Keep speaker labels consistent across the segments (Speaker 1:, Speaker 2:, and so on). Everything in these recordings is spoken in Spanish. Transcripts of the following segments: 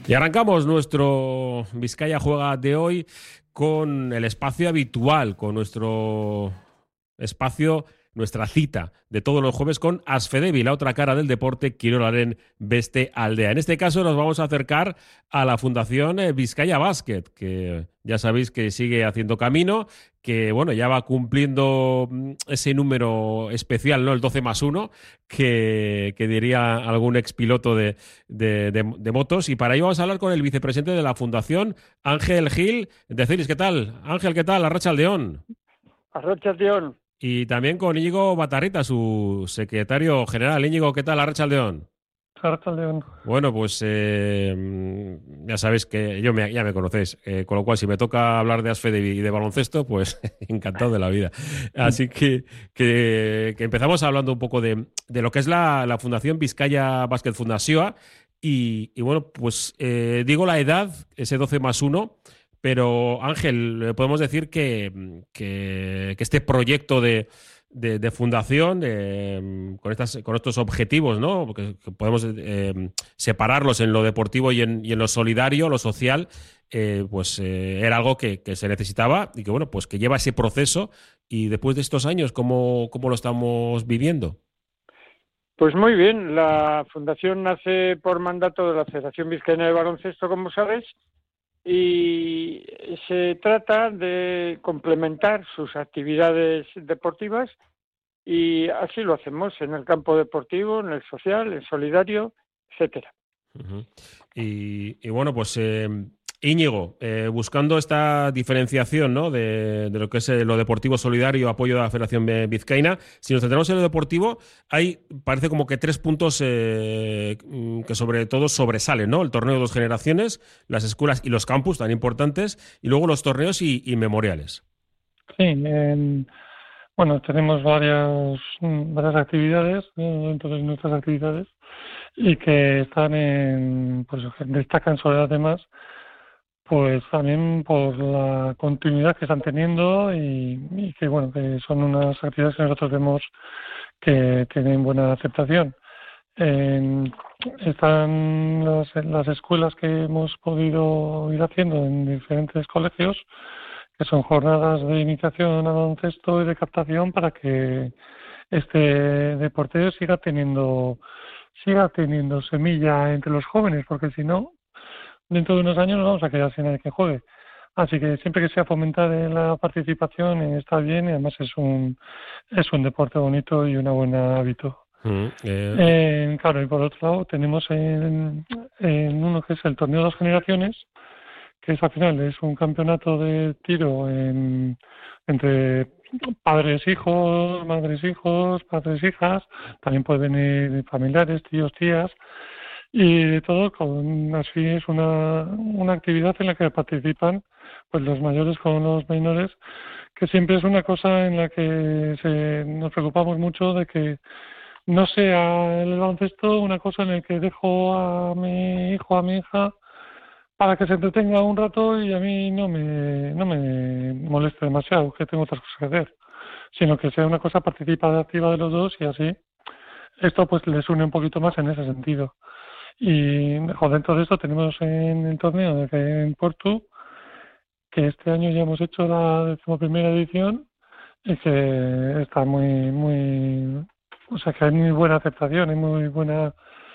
Speaker 1: Y arrancamos nuestro Vizcaya Juega de hoy con el espacio habitual, con nuestro espacio, nuestra cita de todos los jueves con Asfedevi, la otra cara del deporte, Kirolaren Beste Aldea. En este caso nos vamos a acercar a la Fundación Vizcaya Basket, que ya sabéis que sigue haciendo camino, que bueno, ya va cumpliendo ese número especial, ¿no? El 12+1, que diría algún expiloto de motos. Y para ello vamos a hablar con el vicepresidente de la Fundación, Ángel Gil de Celis. ¿Qué tal? Ángel, ¿qué tal? Arratsaldeon.
Speaker 2: Arratsaldeon.
Speaker 1: Y también con Íñigo Batarrita, su secretario general. Íñigo, ¿qué tal? Arratsaldeon.
Speaker 2: Arratsaldeon.
Speaker 1: Bueno, pues ya sabéis que ya me conocéis, con lo cual si me toca hablar de Asfedevi y de baloncesto, pues encantado de la vida. Así que empezamos hablando un poco de lo que es la Fundación Vizcaya Basket Fundazioa y bueno, pues digo la edad, ese 12+1, pero Ángel, podemos decir que este proyecto de fundación con estos objetivos, ¿no? Que podemos separarlos en lo deportivo y en lo solidario, lo social, era algo que se necesitaba y que bueno, pues que lleva ese proceso. Y después de estos años, ¿cómo lo estamos viviendo?
Speaker 2: Pues muy bien, la fundación nace por mandato de la Federación Vizcaína de Baloncesto, como sabes, y se trata de complementar sus actividades deportivas y así lo hacemos en el campo deportivo, en el social, en solidario, etcétera.
Speaker 1: Uh-huh. Y bueno, pues Íñigo, buscando esta diferenciación, ¿no? de lo que es lo deportivo solidario, apoyo de la Federación Vizcaína, si nos centramos en lo deportivo, hay parece como que 3 puntos que sobre todo sobresalen, ¿no? El torneo de 2 generaciones, las escuelas y los campus tan importantes, y luego los torneos y memoriales.
Speaker 3: Sí, bueno, tenemos varias actividades dentro de nuestras actividades y que pues destacan sobre las demás, pues también por la continuidad que están teniendo y que bueno, que son unas actividades que nosotros vemos que tienen buena aceptación. Están las escuelas que hemos podido ir haciendo en diferentes colegios, que son jornadas de iniciación al baloncesto y de captación para que este deporte siga teniendo semilla entre los jóvenes, porque si no, dentro de unos años nos vamos a quedar sin nadie que juegue. Así que siempre que sea fomentar la participación está bien, y además es un deporte bonito y un buen hábito. Claro, y por otro lado tenemos en uno que es el torneo de 2 generaciones, que es al final es un campeonato de tiro entre padres hijos, madres hijos, padres hijas, también pueden venir familiares, tíos, tías, y de todo. Así es una actividad en la que participan pues los mayores con los menores, que siempre es una cosa en la que nos preocupamos mucho de que no sea el baloncesto una cosa en la que dejo a mi hijo, a mi hija, para que se entretenga un rato y a mí no me moleste demasiado, que tengo otras cosas que hacer, sino que sea una cosa participativa de los dos, y así esto pues les une un poquito más en ese sentido. Y dentro de esto tenemos en el torneo en Porto, que este año ya hemos hecho la 11ª edición y que está o sea que hay muy buena aceptación, hay muy buena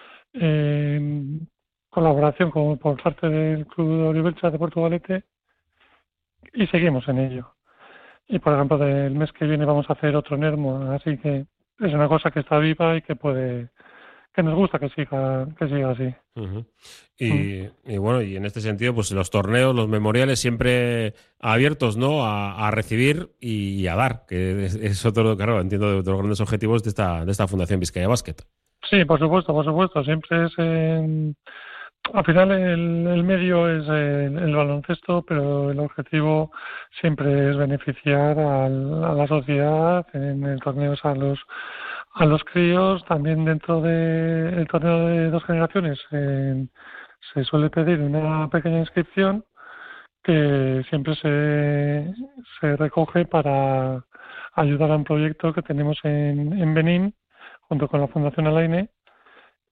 Speaker 3: colaboración por parte del Club de Oribelcha de Portugalete, y seguimos en ello. Y por ejemplo, del mes que viene vamos a hacer otro Nermo, así que es una cosa que está viva y que nos gusta que siga así.
Speaker 1: Uh-huh. Y bueno, y en este sentido, pues los torneos, los memoriales siempre abiertos, ¿no? A recibir y a dar, que es otro, claro, entiendo, de los grandes objetivos de esta Fundación Vizcaya Basket.
Speaker 3: Sí, por supuesto. Siempre es al final el medio es el baloncesto, pero el objetivo siempre es beneficiar a la sociedad. En el torneo a los críos. También dentro del torneo de 2 generaciones se suele pedir una pequeña inscripción que siempre se recoge para ayudar a un proyecto que tenemos en Benín, junto con la Fundación Alaine,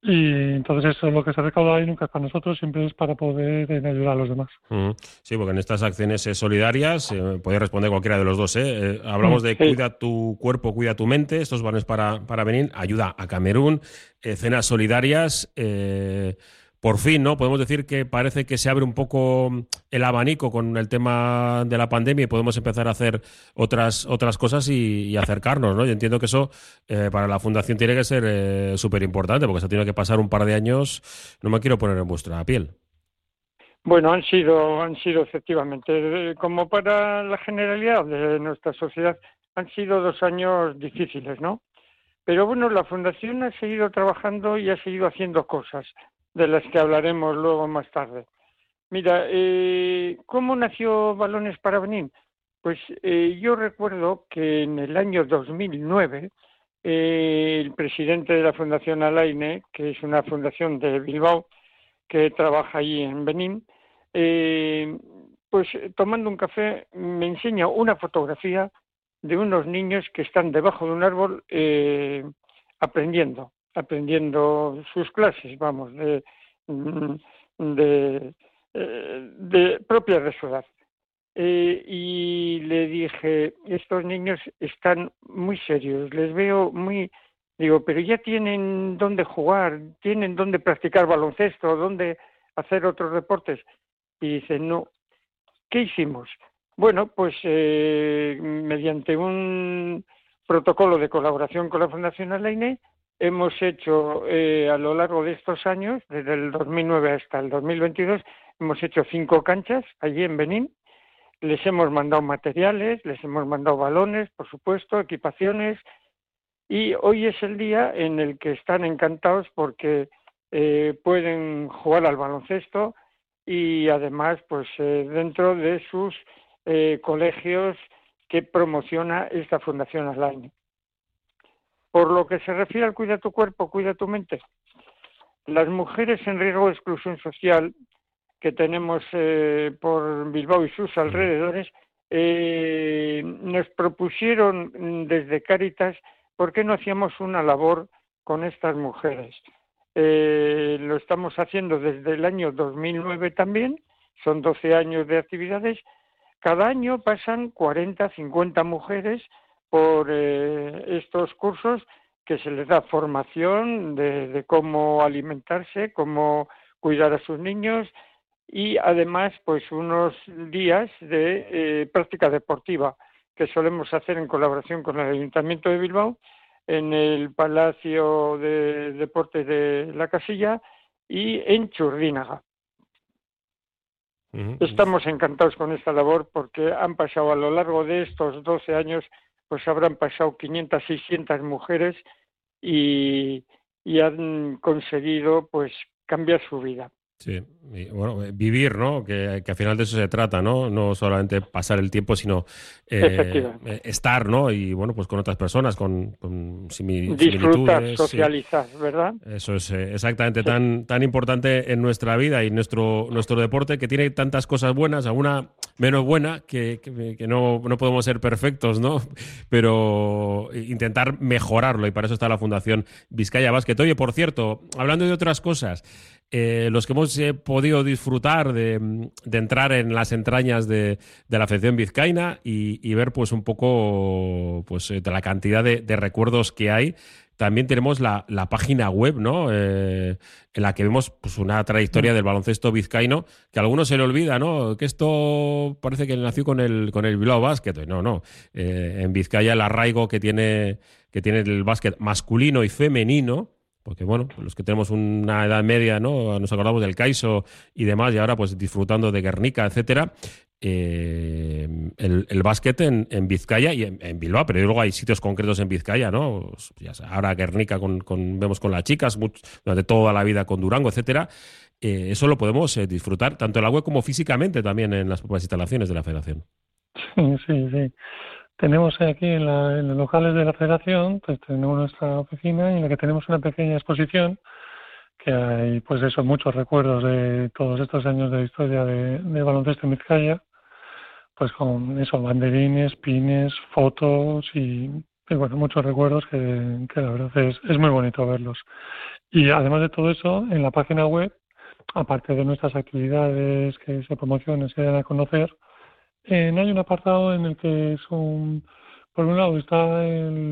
Speaker 3: Y entonces eso es lo que se recauda ahí, nunca es para nosotros, siempre es para poder ayudar a los demás.
Speaker 1: Sí, porque en estas acciones solidarias puede responder cualquiera de los dos. Hablamos de
Speaker 2: Sí.
Speaker 1: cuida tu cuerpo, cuida tu mente. Estos van para Benín, ayuda a Camerún, cenas solidarias. Por fin, ¿no? Podemos decir que parece que se abre un poco el abanico con el tema de la pandemia y podemos empezar a hacer otras cosas y acercarnos, ¿no? Yo entiendo que eso para la Fundación tiene que ser súper importante, porque se ha tenido que pasar un par de años. No me quiero poner en vuestra piel.
Speaker 2: Bueno, han sido efectivamente, como para la generalidad de nuestra sociedad, han sido 2 años difíciles, ¿no? Pero bueno, la Fundación ha seguido trabajando y ha seguido haciendo cosas de las que hablaremos luego más tarde. Mira, ¿cómo nació Balones para Benín? Pues yo recuerdo que en el año 2009 el presidente de la Fundación Alaine, que es una fundación de Bilbao que trabaja allí en Benín, pues tomando un café me enseña una fotografía de unos niños que están debajo de un árbol aprendiendo sus clases, vamos, propias de su edad. Y le dije, estos niños están muy serios, les veo muy... Digo, pero ya tienen dónde jugar, tienen dónde practicar baloncesto, dónde hacer otros deportes. Y dice, no. ¿Qué hicimos? Bueno, pues mediante un protocolo de colaboración con la Fundación Alaine, hemos hecho a lo largo de estos años, desde el 2009 hasta el 2022, hemos hecho 5 canchas allí en Benín. Les hemos mandado materiales, les hemos mandado balones, por supuesto, equipaciones, y hoy es el día en el que están encantados porque pueden jugar al baloncesto y además pues dentro de sus colegios que promociona esta Fundación Alaine. Por lo que se refiere al cuida tu cuerpo, cuida tu mente, las mujeres en riesgo de exclusión social que tenemos por Bilbao y sus alrededores nos propusieron desde Cáritas por qué no hacíamos una labor con estas mujeres. Lo estamos haciendo desde el año 2009 también, son 12 años de actividades. Cada año pasan 40, 50 mujeres por estos cursos que se les da formación de cómo alimentarse, cómo cuidar a sus niños y además pues unos días de práctica deportiva que solemos hacer en colaboración con el Ayuntamiento de Bilbao en el Palacio de Deportes de la Casilla y en Churdínaga. Estamos encantados con esta labor porque han pasado a lo largo de estos 12 años, pues habrán pasado 500, 600 mujeres y han conseguido pues cambiar su vida.
Speaker 1: Sí, y, bueno, vivir, ¿no? Que al final de eso se trata, ¿no? No solamente pasar el tiempo, sino estar, ¿no? Y bueno, pues con otras personas, con
Speaker 2: disfrutar,
Speaker 1: similitudes,
Speaker 2: socializar, sí. ¿Verdad?
Speaker 1: Eso es exactamente tan importante en nuestra vida y nuestro deporte, que tiene tantas cosas buenas, alguna menos buena, que no podemos ser perfectos, ¿no? Pero intentar mejorarlo, y para eso está la Fundación Vizcaya Basket. Oye, por cierto, hablando de otras cosas, los que hemos podido disfrutar de entrar en las entrañas de la Federación Vizcaína y ver pues un poco pues de la cantidad de recuerdos que hay. También tenemos la página web, ¿no? En la que vemos pues una trayectoria del baloncesto vizcaíno que a algunos se le olvida, ¿no? Que esto parece que nació con el Bilbao Basket. No. En Vizcaya el arraigo que tiene el básquet masculino y femenino, porque bueno, los que tenemos una edad media, ¿no? Nos acordamos del Caiso y demás, y ahora pues disfrutando de Guernica, etcétera. El básquet en Vizcaya y en Bilbao, pero luego hay sitios concretos en Vizcaya, ¿no? Pues, ya sea, ahora Guernica vemos con las chicas, durante toda la vida con Durango, etcétera. Eso lo podemos disfrutar tanto en la web como físicamente también en las propias instalaciones de la Federación.
Speaker 3: Sí. Tenemos aquí en los locales de la Federación, pues tenemos nuestra oficina en la que tenemos una pequeña exposición que hay, pues eso, muchos recuerdos de todos estos años de historia de baloncesto en Vizcaya, pues con eso, banderines, pines, fotos y bueno, muchos recuerdos que la verdad es muy bonito verlos. Y además de todo eso, en la página web, aparte de nuestras actividades que se promocionan, se dan a conocer, hay un apartado en el que por un lado está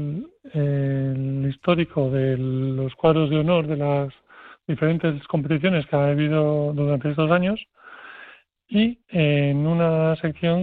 Speaker 3: el histórico de los cuadros de honor de las diferentes competiciones que ha habido durante estos años, y en una sección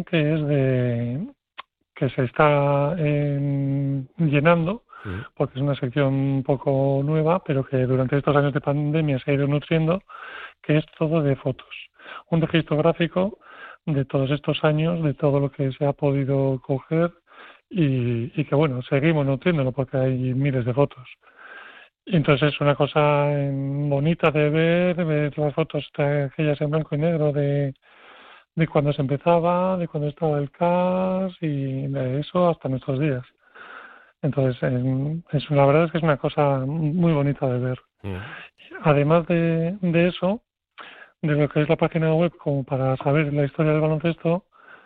Speaker 3: que se está llenando, porque es una sección un poco nueva, pero que durante estos años de pandemia se ha ido nutriendo, que es todo de fotos. Un registro gráfico de todos estos años, de todo lo que se ha podido coger y que, bueno, seguimos nutriéndolo porque hay miles de fotos. Entonces es una cosa bonita de ver las fotos aquellas en blanco y negro de cuando se empezaba, de cuando estaba el CAS y de eso hasta nuestros días. Entonces, la verdad es que es una cosa muy bonita de ver. Además de eso, de lo que es la página web, como para saber la historia del baloncesto,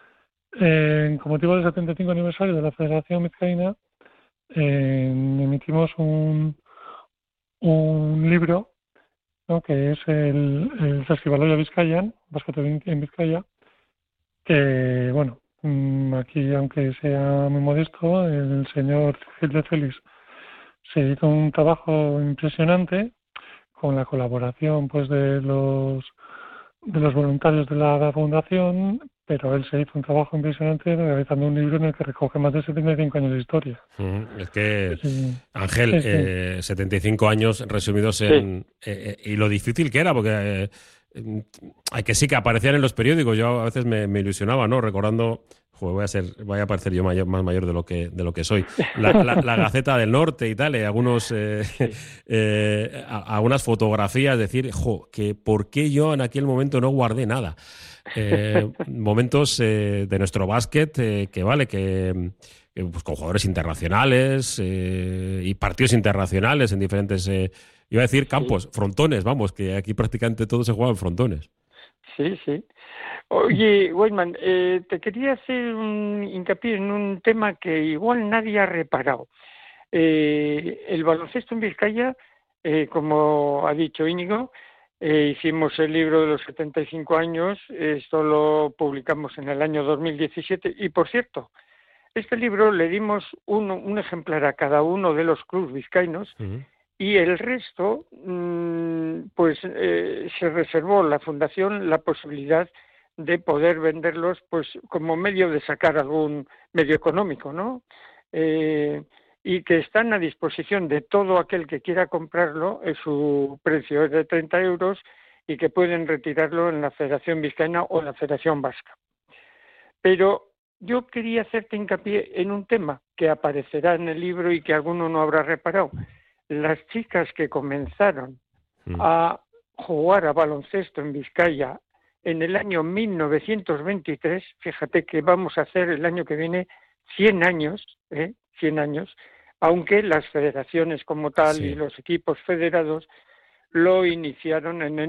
Speaker 3: con motivo del 75 aniversario de la Federación Vizcaína, emitimos un libro, ¿no?, que es el Saskibaloia Bizkaian, básquet en Vizcaya, que, bueno, aquí, aunque sea muy modesto, el señor Gil de Félix se hizo un trabajo impresionante con la colaboración, pues, de los voluntarios de la fundación, pero él se hizo un trabajo impresionante realizando un libro en el que recoge más de 75 años de historia.
Speaker 1: Es que, Ángel, 75 años resumidos en... y lo difícil que era, porque sí que aparecían en los periódicos. Yo a veces me ilusionaba, ¿no? Recordando... voy a parecer yo más mayor de lo que soy. La Gaceta del Norte y tal, algunas fotografías, decir, que por qué yo en aquel momento no guardé nada. Momentos de nuestro básquet que pues, con jugadores internacionales y partidos internacionales en diferentes, iba a decir campos, frontones, vamos, que aquí prácticamente todo se juega en frontones.
Speaker 2: Sí, sí. Oye, Weidman, te quería hacer un hincapié en un tema que igual nadie ha reparado. El baloncesto en Vizcaya, como ha dicho Íñigo, hicimos el libro de los 75 años, esto lo publicamos en el año 2017, y por cierto, este libro le dimos un ejemplar a cada uno de los clubes vizcaínos, y el resto, se reservó la Fundación la posibilidad de poder venderlos, pues, como medio de sacar algún medio económico, ¿no? Y que están a disposición de todo aquel que quiera comprarlo. Su precio es de 30 euros y que pueden retirarlo en la Federación Vizcaína o en la Federación Vasca. Pero yo quería hacerte hincapié en un tema que aparecerá en el libro y que alguno no habrá reparado. Las chicas que comenzaron a jugar a baloncesto en Vizcaya en el año 1923, fíjate que vamos a hacer el año que viene 100 años, 100 años, aunque las federaciones como tal y los equipos federados lo iniciaron en el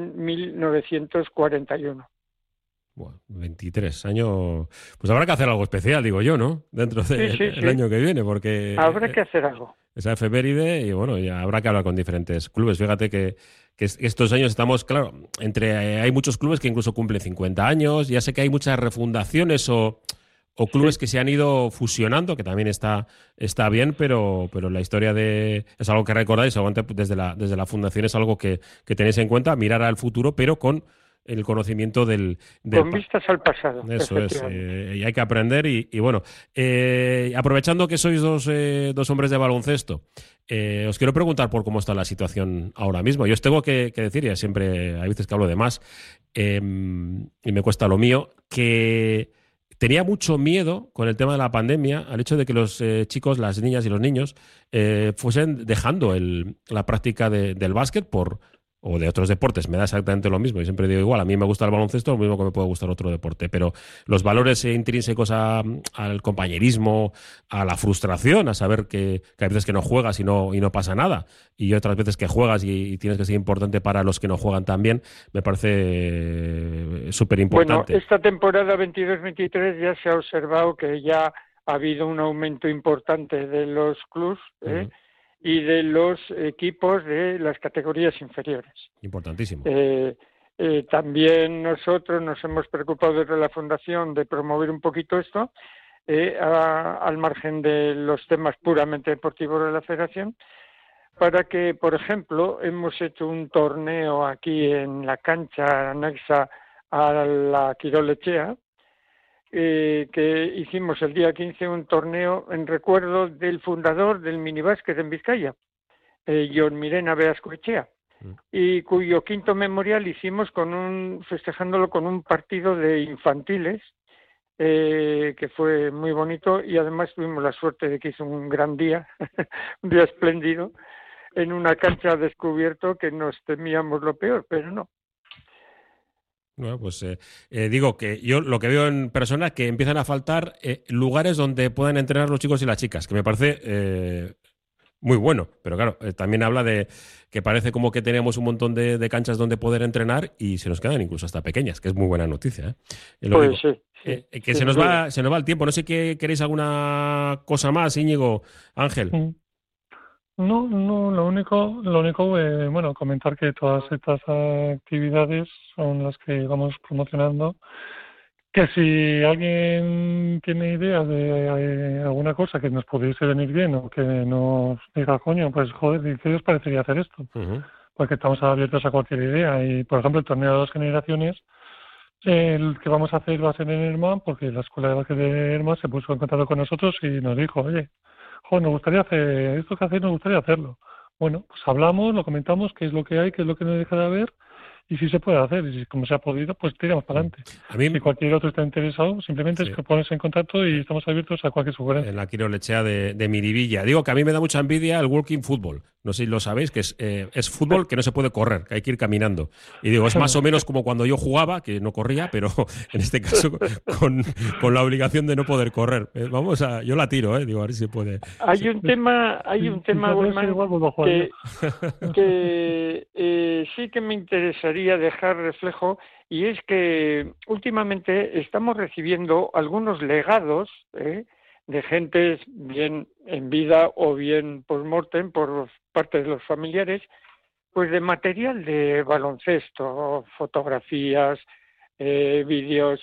Speaker 2: 1941.
Speaker 1: Bueno, 23 años. Pues habrá que hacer algo especial, digo yo, ¿no? Dentro del año que viene, porque...
Speaker 2: Habrá que hacer algo.
Speaker 1: Esa efeméride, y bueno, ya habrá que hablar con diferentes clubes. Fíjate que estos años estamos, claro, hay muchos clubes que incluso cumplen 50 años. Ya sé que hay muchas refundaciones o clubes que se han ido fusionando, que también está bien, pero la historia es algo que recordáis, desde la fundación es algo que tenéis en cuenta, mirar al futuro, pero con el conocimiento
Speaker 2: con vistas al pasado.
Speaker 1: Eso es, y hay que aprender y bueno, aprovechando que sois dos hombres de baloncesto, os quiero preguntar por cómo está la situación ahora mismo. Yo os tengo que decir, ya siempre hay veces que hablo de más, y me cuesta lo mío, que tenía mucho miedo con el tema de la pandemia al hecho de que los chicos, las niñas y los niños fuesen dejando la práctica del básquet o de otros deportes. Me da exactamente lo mismo. Yo siempre digo igual, a mí me gusta el baloncesto, lo mismo que me puede gustar otro deporte, pero los valores intrínsecos al compañerismo, a la frustración, a saber que hay veces que no juegas y no pasa nada, y otras veces que juegas y tienes que ser importante para los que no juegan también, me parece súper importante.
Speaker 2: Bueno, esta temporada 22-23 ya se ha observado que ya ha habido un aumento importante de los clubs y de los equipos de las categorías inferiores.
Speaker 1: Importantísimo.
Speaker 2: También nosotros nos hemos preocupado desde la Fundación de promover un poquito esto, al margen de los temas puramente deportivos de la Federación, para que, por ejemplo, hemos hecho un torneo aquí en la cancha anexa a la Quirol Echea, que hicimos el día 15 un torneo en recuerdo del fundador del minibásquet en Vizcaya, Jon Mirena Beasco Echea, y cuyo quinto memorial hicimos festejándolo con un partido de infantiles, que fue muy bonito, y además tuvimos la suerte de que hizo un gran día, un día espléndido, en una cancha descubierto que nos temíamos lo peor, pero no.
Speaker 1: Bueno, pues digo que yo lo que veo en persona es que empiezan a faltar lugares donde puedan entrenar los chicos y las chicas, que me parece muy bueno, pero claro, también habla de que parece como que tenemos un montón de canchas donde poder entrenar y se nos quedan incluso hasta pequeñas, que es muy buena noticia.
Speaker 2: Pues sí.
Speaker 1: Que se nos va el tiempo. No sé qué queréis alguna cosa más, Íñigo, Ángel.
Speaker 3: No, lo único, bueno, comentar que todas estas actividades son las que vamos promocionando, que si alguien tiene ideas de alguna cosa que nos pudiese venir bien o que nos diga, coño, pues joder, ¿qué os parecería hacer esto? Porque estamos abiertos a cualquier idea y, por ejemplo, el torneo de 2 generaciones, el que vamos a hacer va a ser en Herman, porque la escuela de básquet de Herman se puso en contacto con nosotros y nos dijo, oye, nos gustaría hacer esto que hacéis, nos gustaría hacerlo. Bueno, pues hablamos, lo comentamos, qué es lo que hay, qué es lo que nos deja de haber, y si se puede hacer, y si como se ha podido, pues tiramos para adelante. Si cualquier otro está interesado, simplemente es que pones en contacto y estamos abiertos a cualquier sugerencia.
Speaker 1: En la Quirol Echea de Miribilla. Digo que a mí me da mucha envidia el walking football. No sé si lo sabéis, que es fútbol que no se puede correr, que hay que ir caminando. Y digo, es más o menos como cuando yo jugaba, que no corría, pero en este caso con la obligación de no poder correr. Yo la tiro, digo, a ver si se puede.
Speaker 2: Hay un tema, Guzmán, que sí que me interesaría dejar reflejo, y es que últimamente estamos recibiendo algunos legados de gentes bien en vida o bien post-mortem por parte de los familiares, pues de material de baloncesto, fotografías, vídeos,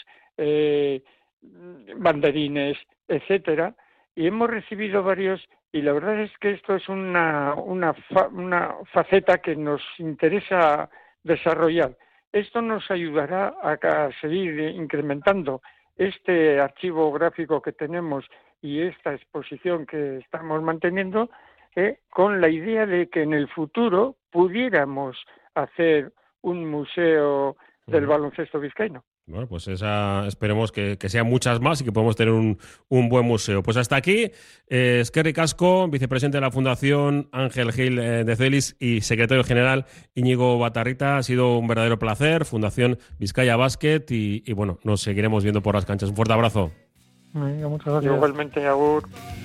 Speaker 2: banderines, etcétera, y hemos recibido varios, y la verdad es que esto es una faceta que nos interesa desarrollar. Esto nos ayudará a seguir incrementando este archivo gráfico que tenemos y esta exposición que estamos manteniendo, con la idea de que en el futuro pudiéramos hacer un museo del baloncesto vizcaíno.
Speaker 1: Bueno, pues esperemos que sean muchas más y que podamos tener un buen museo. Pues hasta aquí, Eskerrik asko, vicepresidente de la Fundación Ángel Gil de Celis y secretario general Íñigo Batarrita. Ha sido un verdadero placer, Fundación Vizcaya Basket, y bueno, nos seguiremos viendo por las canchas. Un fuerte abrazo.
Speaker 3: Venga, muchas gracias.
Speaker 2: Igualmente, agur.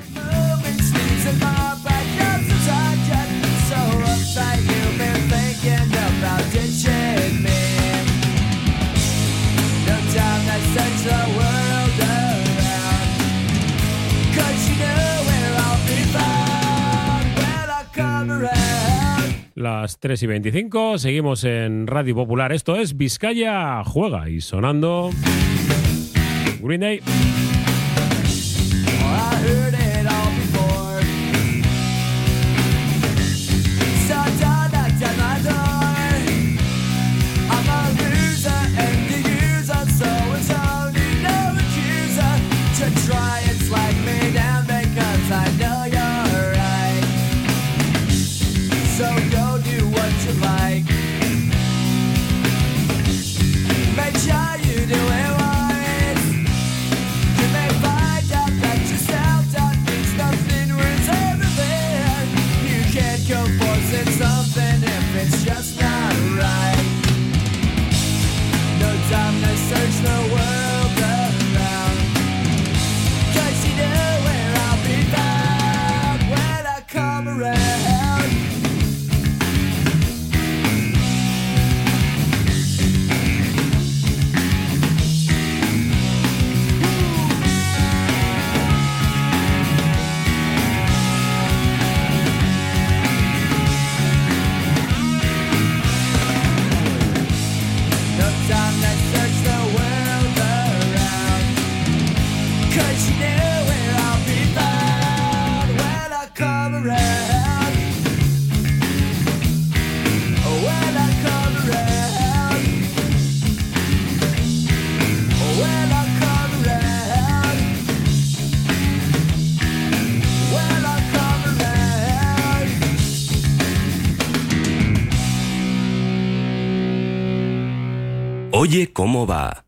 Speaker 1: Las 3:25, seguimos en Radio Popular. Esto es Vizcaya Juega y sonando Green Day.
Speaker 4: Oye, ¿cómo va?